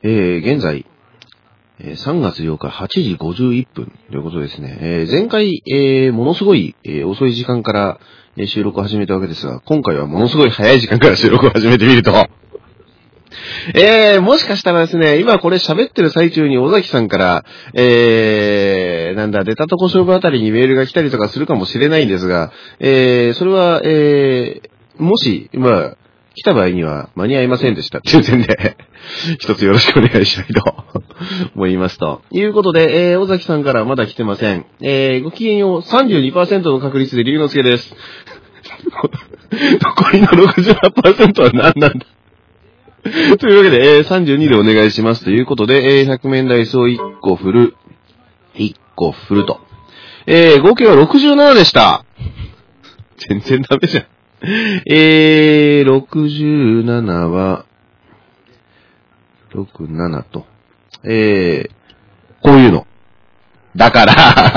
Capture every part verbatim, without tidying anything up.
えー、現在、さんがつようかはちじごじゅういっぷんということですね。えー、前回、えー、ものすごい、えー、遅い時間から、えー、収録を始めたわけですが、今回はものすごい早い時間から収録を始めてみると、えー、もしかしたらですね、今これ喋ってる最中に尾崎さんから、えー、なんだ、出たとこ勝負あたりにメールが来たりとかするかもしれないんですが、えー、それは、えー、もし、まあ、来た場合には間に合いませんでしたっていう点で、一つよろしくお願いしたいと思いますと。いうことで、えー、尾崎さんからまだ来てません。えー、ごきげんよう さんじゅうにパーセント の確率で龍之介です。残りの ろくじゅうはちパーセント は何なんだというわけで、えー、さんじゅうにでお願いしますということで、えー、ひゃくめんダイスをいっこ振る。いっこ振ると。えー、合計はろくじゅうななでした。全然ダメじゃん。えー、ろくじゅうななは、ろく、ななと。えー、こういうの。だから、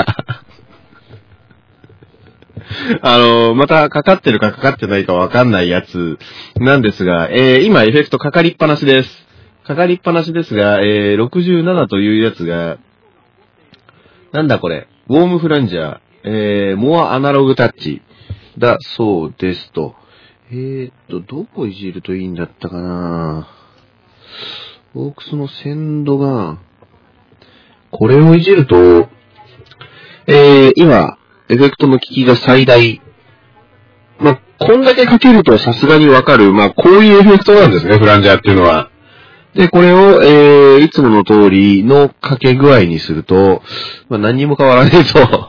あの、またかかってるかかかってないかわかんないやつなんですが、えー、今エフェクトかかりっぱなしです。かかりっぱなしですが、えー、ろくじゅうななというやつが、なんだこれ、ウォームフランジャー、えー、モアアナログタッチだそうですと。えーっと、どこいじるといいんだったかな。ボークスの鮮度が、これをいじると、えー、今、エフェクトの効きが最大。まあ、こんだけかけるとさすがにわかる。まあ、こういうエフェクトなんですね、フランジャーっていうのは。で、これを、えー、いつもの通りのかけ具合にすると、まあ、何にも変わらないと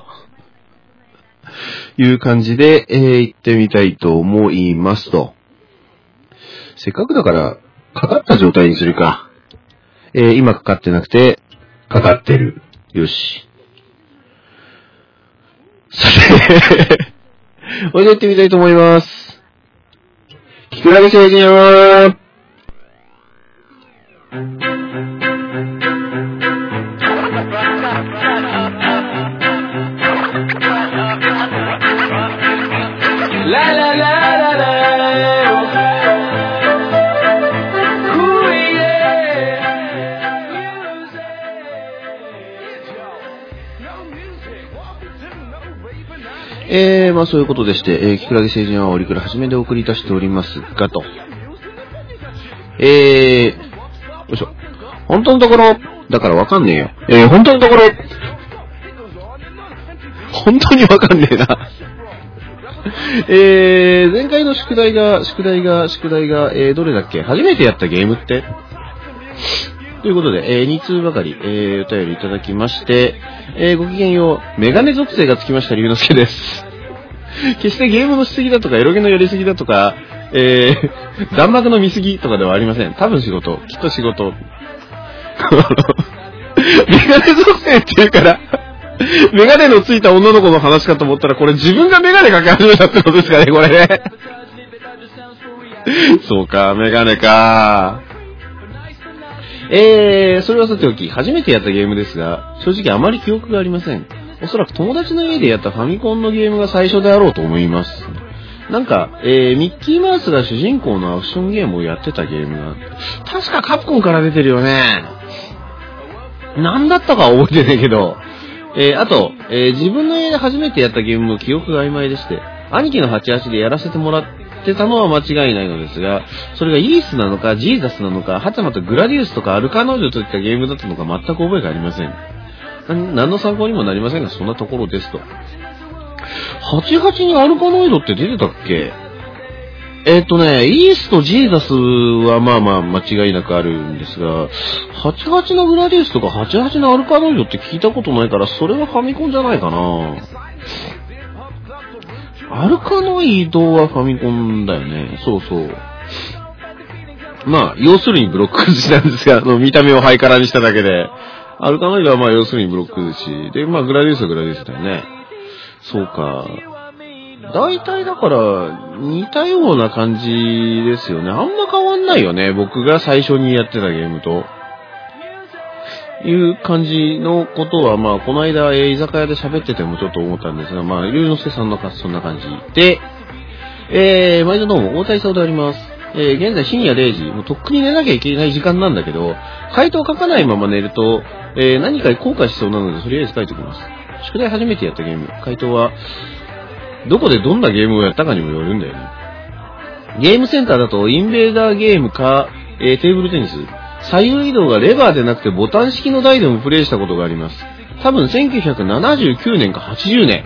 いう感じで、えー、行ってみたいと思いますと。せっかくだから、かかった状態にするか。えー、今かかってなくて、かかってる。よし。さて、おいで行ってみたいと思います。キクラゲ星人はラララララえー、まあそういうことでして、えー、キクラゲ星人はオリクラ初めでお送りいたしておりますがと。えー、よいしょ。本当のところ、だからわかんねえよ。えー、本当のところ、本当にわかんねえな。えー、前回の宿題が、宿題が、宿題が、えー、どれだっけ？初めてやったゲームってということで、えー、に通ばかり、えー、お便りいただきまして、えー、ごきげんよう、メガネ属性がつきました龍之介です。決してゲームのしすぎだとか、エロゲのやりすぎだとか、えー、弾幕の見すぎとかではありません。多分仕事。きっと仕事。メガネ属性っていうから、メガネのついた女の子の話かと思ったら、これ自分がメガネかけ始めたってことですかね、これね。そうか、メガネか。えー、それはさておき、初めてやったゲームですが、正直あまり記憶がありません。おそらく友達の家でやったファミコンのゲームが最初であろうと思います。なんか、えー、ミッキーマウスが主人公のアクションゲームをやってたゲームが、確かカプコンから出てるよね。なんだったか覚えてないけど、えー、あと、えー、自分の家で初めてやったゲームの記憶が曖昧でして、兄貴のはちじゅうはちでやらせてもらってたのは間違いないのですが、それがイースなのか、ジーザスなのか、はたまたグラディウスとかアルカノイドといったゲームだったのか全く覚えがありません。何の参考にもなりませんが、そんなところですと。はちじゅうはちにアルカノイドって出てたっけ？えっとね、イースとジーザスはまあまあ間違いなくあるんですが、はちじゅうはちのグラディウスとかはちじゅうはちのアルカノイドって聞いたことないから、それはファミコンじゃないかな。アルカノイドはファミコンだよね。そうそう。まあ、要するにブロック崩しなんですが、あの、見た目をハイカラにしただけで。アルカノイドはまあ要するにブロック崩し。で、まあグラディウスはグラディウスだよね。そうか。大体だから似たような感じですよね。あんま変わんないよね。僕が最初にやってたゲームと。いう感じのことは、まあこの間、えー、居酒屋で喋っててもちょっと思ったんですが、まあ、龍之介さんのかそんな感じで、えー、毎度どうも、大谷さんであります。 えー、現在深夜れいじ、もうとっくに寝なきゃいけない時間なんだけど、回答書かないまま寝ると、えー、何かに後悔しそうなので、とりあえず書いておきます。宿題初めてやったゲーム。回答は、どこでどんなゲームをやったかにもよるんだよね。ゲームセンターだと、インベーダーゲームか、えー、テーブルテニス。左右移動がレバーでなくてボタン式の台でもプレイしたことがあります。多分せんきゅうひゃくななじゅうきゅうねんかはちじゅうねん。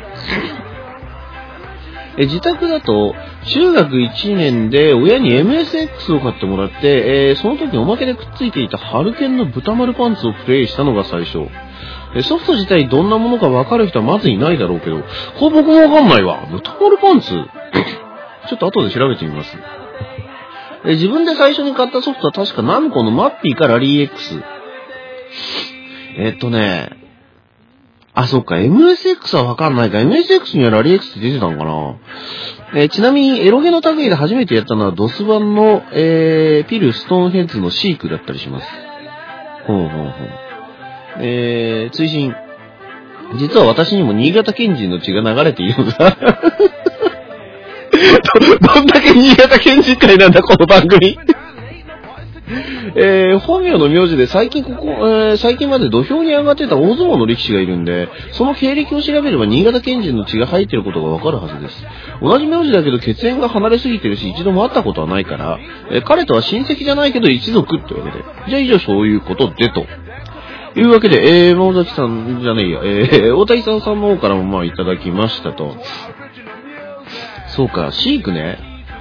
え自宅だと、中学いちねんで親に エムエスエックス を買ってもらって、えー、その時おまけでくっついていたハルケンの豚丸パンツをプレイしたのが最初。えソフト自体どんなものか分かる人はまずいないだろうけど、これ僕も分かんないわ。豚丸パンツちょっと後で調べてみます。え自分で最初に買ったソフトは確かナムコのマッピーかラリー X。えっとね、あ、そっか、エムエスエックス はわかんないか。エムエスエックス にはラリー X って出てたのかな。えー、ちなみに、エロゲの類で初めてやったのは ドス 版の、えー、ピル・ストーンヘッズのシークだったりします。ほうほうほう。えー、追伸。実は私にも新潟県人の血が流れているのだ。ど, どんだけ新潟県人会なんだ、この番組。えー、本名の名字で最近ここ、えー、最近まで土俵に上がってた大相撲の力士がいるんで、その経歴を調べれば新潟県人の血が入っていることがわかるはずです。同じ名字だけど血縁が離れすぎてるし、一度も会ったことはないから、えー、彼とは親戚じゃないけど一族ってわけで。じゃあ以上そういうことでと。いうわけで、えー、桃崎さんじゃねえや、えー、大谷さんさんの方からもまあいただきましたと。そうか、シークね。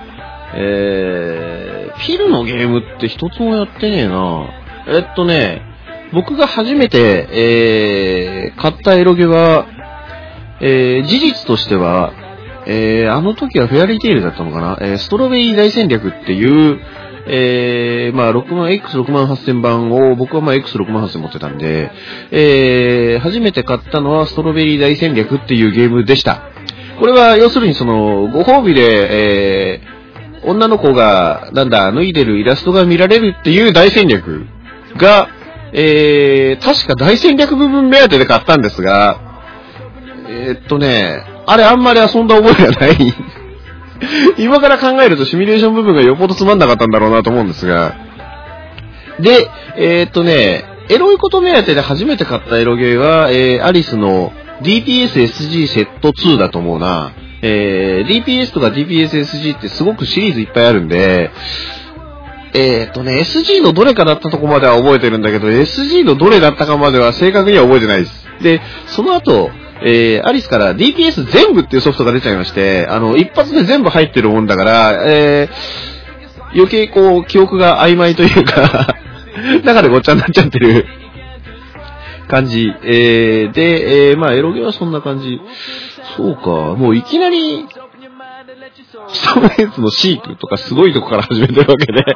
えー、ピルのゲームって一つもやってねえな。えっとね、僕が初めて、えー、買ったエロゲは、えー、事実としては、えー、あの時はフェアリーテイルだったのかな。えー、ストロベリー大戦略っていう、えー、まあ、ろくまん、エックスろくまんはっせん 番を、僕はまあ エックスろくまんはっせん 持ってたんで、えー、初めて買ったのはストロベリー大戦略っていうゲームでした。これは、要するにその、ご褒美で、えー、女の子が、なんだ、脱いでるイラストが見られるっていう大戦略が、えー、確か大戦略部分目当てで買ったんですが、えー、っとね、あれあんまり遊んだ覚えがない。今から考えるとシミュレーション部分がよっぽどつまんなかったんだろうなと思うんですが。で、えー、っとね、エロいこと目当てで初めて買ったエロゲーは、えー、アリスの ディーピーエスエスジー セットツーだと思うな。えー、ディーピーエス とか ディーピーエスエスジー ってすごくシリーズいっぱいあるんで、えーとね、エスジー のどれかだったとこまでは覚えてるんだけど、エスジー のどれだったかまでは正確には覚えてないです。で、その後、えー、アリスから ディーピーエス 全部っていうソフトが出ちゃいまして、あの、一発で全部入ってるもんだから、えー、余計こう、記憶が曖昧というか、中でごっちゃになっちゃってる感じ。えー、で、えー、まあ、エロゲはそんな感じ。そうか、もういきなり、ストーンヘッズのシークとかすごいとこから始めてるわけで。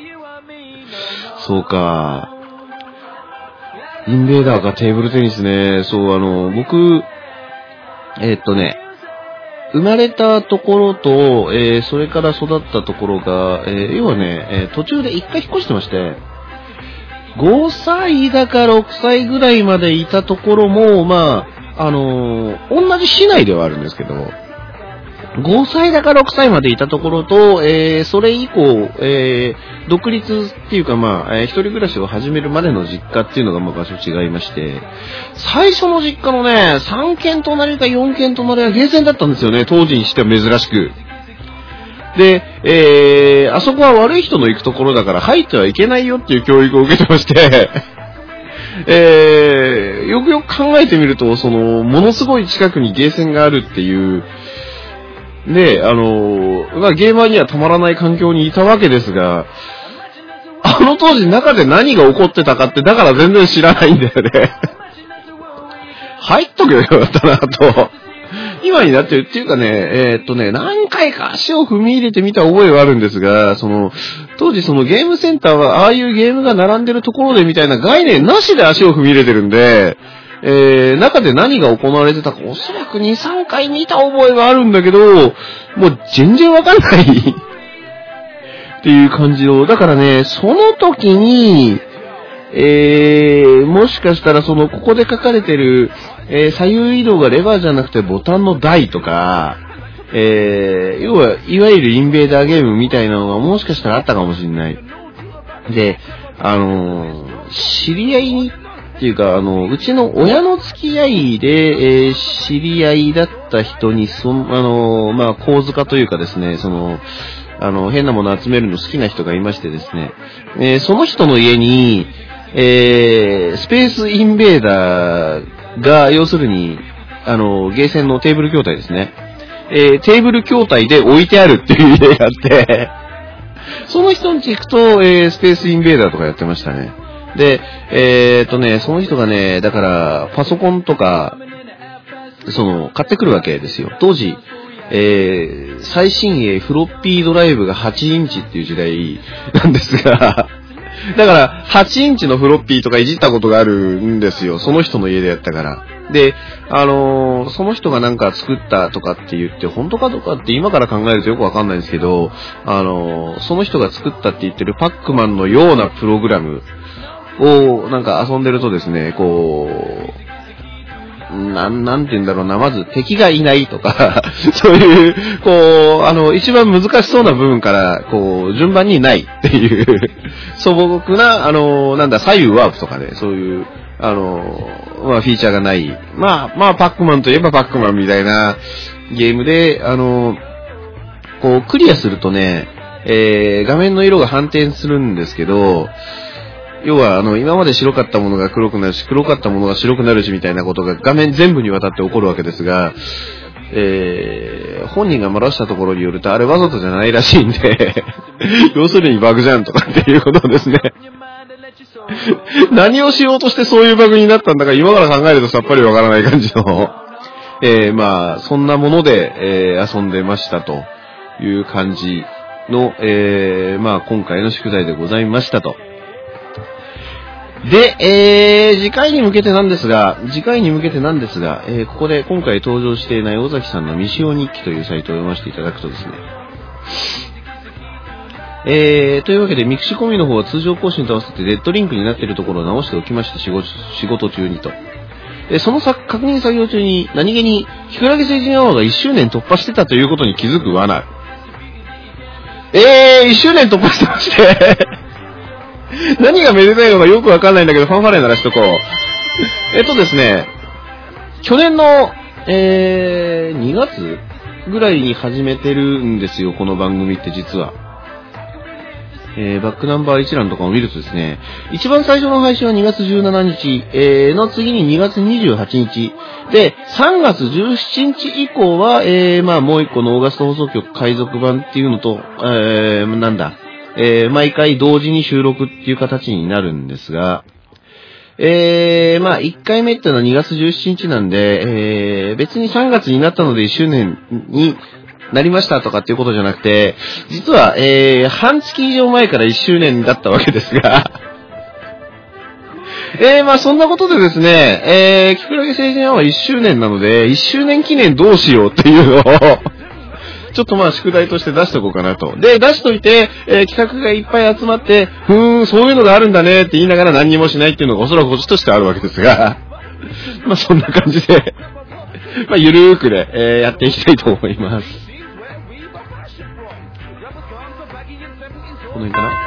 そうか。インベーダーかテーブルテニスね。そう、あの、僕、えー、っとね、生まれたところと、えー、それから育ったところが、えー、要はね、えー、途中で一回引っ越してまして、ごさいだかろくさいぐらいまでいたところも、まあ、あのー、同じ市内ではあるんですけど、ごさいだかろくさいまでいたところと、えー、それ以降、えー、独立っていうかまあ、えー、一人暮らしを始めるまでの実家っていうのがまあ場所違いまして、最初の実家のね、さんけん隣かよんけん隣はゲーセンだったんですよね、当時にしては珍しく。で、えー、あそこは悪い人の行くところだから入ってはいけないよっていう教育を受けてまして、えー、よくよく考えてみると、その、ものすごい近くにゲーセンがあるっていう、で、あの、まあ、ゲーマーにはたまらない環境にいたわけですが、あの当時中で何が起こってたかってだから全然知らないんだよね。入っとけばよかったなと。今になってるっていうかね、えー、っとね、何回か足を踏み入れてみた覚えはあるんですが、その、当時そのゲームセンターはああいうゲームが並んでるところでみたいな概念なしで足を踏み入れてるんで、えー、中で何が行われてたかおそらくに、さんかい見た覚えはあるんだけど、もう全然わかんないっていう感じの、だからね、その時に、えー、もしかしたらその、ここで書かれてる、えー、左右移動がレバーじゃなくてボタンの台とか、 えー、要は、いわゆるインベーダーゲームみたいなのがもしかしたらあったかもしれない。で、あのー、知り合いに、っていうか、あの、うちの親の付き合いで、えー、知り合いだった人に、その、あのー、まあ、構図化というかですね、その、あの、変なもの集めるの好きな人がいましてですね、えー、その人の家に、えー、スペースインベーダーが、要するに、あの、ゲーセンのテーブル筐体ですね。えー、テーブル筐体で置いてあるっていう家があって、その人に行くと、えー、スペースインベーダーとかやってましたね。で、えー、っとね、その人がね、だから、パソコンとか、その、買ってくるわけですよ。当時、えー、最新鋭フロッピードライブがはちインチっていう時代なんですが、だから、はちインチのフロッピーとかいじったことがあるんですよ。その人の家でやったから。で、あのー、その人がなんか作ったとかって言って、本当かどうかって今から考えるとよくわかんないんですけど、あのー、その人が作ったって言ってるパックマンのようなプログラムをなんか遊んでるとですね、こう、なん、なんて言うんだろうな、まず敵がいないとか、そういう、こう、あの、一番難しそうな部分から、こう、順番にないっていう、素朴な、あの、なんだ、左右ワープとかね、そういう、あの、まあ、フィーチャーがない。まあ、まあ、パックマンといえばパックマンみたいなゲームで、あの、こう、クリアするとね、えー、画面の色が反転するんですけど、要は、あの、今まで白かったものが黒くなるし、黒かったものが白くなるし、みたいなことが画面全部にわたって起こるわけですが、えー、本人が漏らしたところによると、あれわざとじゃないらしいんで、要するにバグじゃんとかっていうことですね。何をしようとしてそういうバグになったんだか、今から考えるとさっぱりわからない感じの、えー、まあ、そんなもので、えー、遊んでましたという感じの、えー、まあ、今回の宿題でございましたと。で、えー、次回に向けてなんですが、次回に向けてなんですが、えー、ここで今回登場していない尾崎さんの未使用日記というサイトを読ませていただくとですね、えー、というわけで、ミクシコミの方は通常更新と合わせてデッドリンクになっているところを直しておきました、仕事、仕事中にと。えー、その確認作業中に、何気に、キクラゲ成人アワーがいっしゅうねん突破してたということに気づく罠。えー、いっしゅうねん突破してまして、何がめでたいのかよくわかんないんだけど、ファンファレ鳴らしとこう。えっとですね、去年の、えー、にがつぐらいに始めてるんですよ、この番組って実は。えー、バックナンバー一覧とかを見るとですね、一番最初の配信はにがつじゅうしちにち、えー、の次ににがつにじゅうはちにち、で、さんがつじゅうしちにち以降は、えー、まあもう一個のオーガスト放送局海賊版っていうのと、えー、なんだ、えー、毎回同時に収録っていう形になるんですが、えー、まあいっかいめっていうのはにがつじゅうしちにちなんで、えー、別にさんがつになったのでいっしゅうねんになりましたとかっていうことじゃなくて、実は、えー、半月以上前からいっしゅうねんだったわけですが、えー、まあそんなことでですね、えー、キクラゲ成人はいっしゅうねんなので、いっしゅうねん記念どうしようっていうのを、ちょっとまあ宿題として出しとこうかなと。で、出しといて、えー、企画がいっぱい集まって、ふーん、そういうのがあるんだねって言いながら何にもしないっていうのがおそらくこっちとしてあるわけですが、まあそんな感じで、まあゆるーくで、えー、やっていきたいと思います。この辺かな？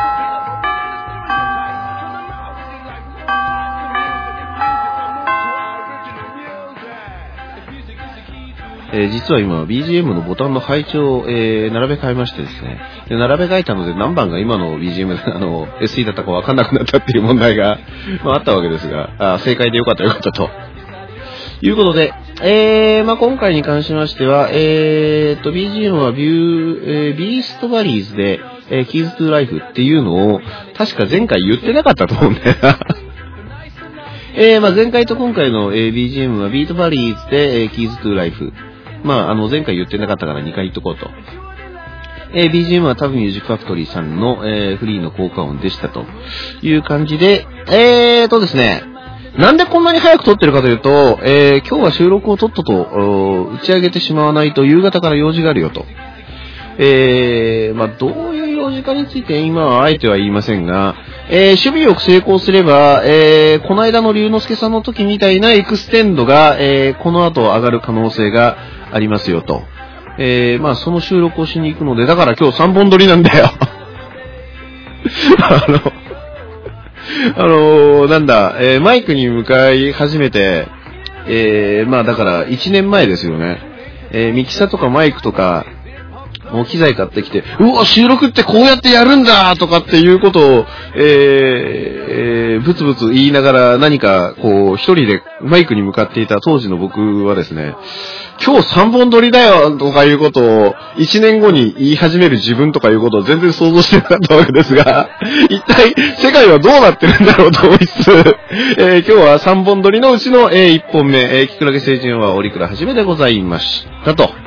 えー、実は今 ビージーエム のボタンの配置を、えー、並べ替えましてですね、で並べ替えたので何番が今の ビージーエム あの エスイー だったか分かんなくなったっていう問題が、まあ、あったわけですが、あ正解でよかったよかったということで、えー、まあ今回に関しましては、えー、と ビージーエム はビュー、えー、ビーストバリーズで、えー、キーズトゥーライフっていうのを確か前回言ってなかったと思うんだよな。えー、まあ前回と今回の、えー、ビージーエム はビートバリーズで、えー、キーズトゥーライフ。まあ、あの、前回言ってなかったからにかい言っとこうと。えー、ビージーエム はタブミュージックファクトリーさんの、えー、フリーの効果音でしたという感じで、えーとですね、なんでこんなに早く撮ってるかというと、えー、今日は収録をとっとと打ち上げてしまわないと夕方から用事があるよと。えー、まあ、どういう用事かについて今はあえては言いませんが、えー、守備よく成功すれば、えー、この間の龍之介さんの時みたいなエクステンドが、えー、この後上がる可能性がありますよとえー、まあその収録をしに行くので、だから今日さんぼん撮りなんだよ。あの、あのー、なんだ、えー、マイクに向かい始めて、えー、まあだからいちねんまえですよね。えー、ミキサとかマイクとか、もう機材買ってきて、うわ、収録ってこうやってやるんだとかっていうことを、えー、えー、ブツブツ言いながら何かこう一人でマイクに向かっていた当時の僕はですね、今日さんぼん撮りだよとかいうことをいちねんごに言い始める自分とかいうことを全然想像してなかったわけですが、一体世界はどうなってるんだろうと思いつつ、えー、今日はさんぼん撮りのうちの、えー、いっぽんめ、えー、キクラゲ星人は折倉はじめでございましたと。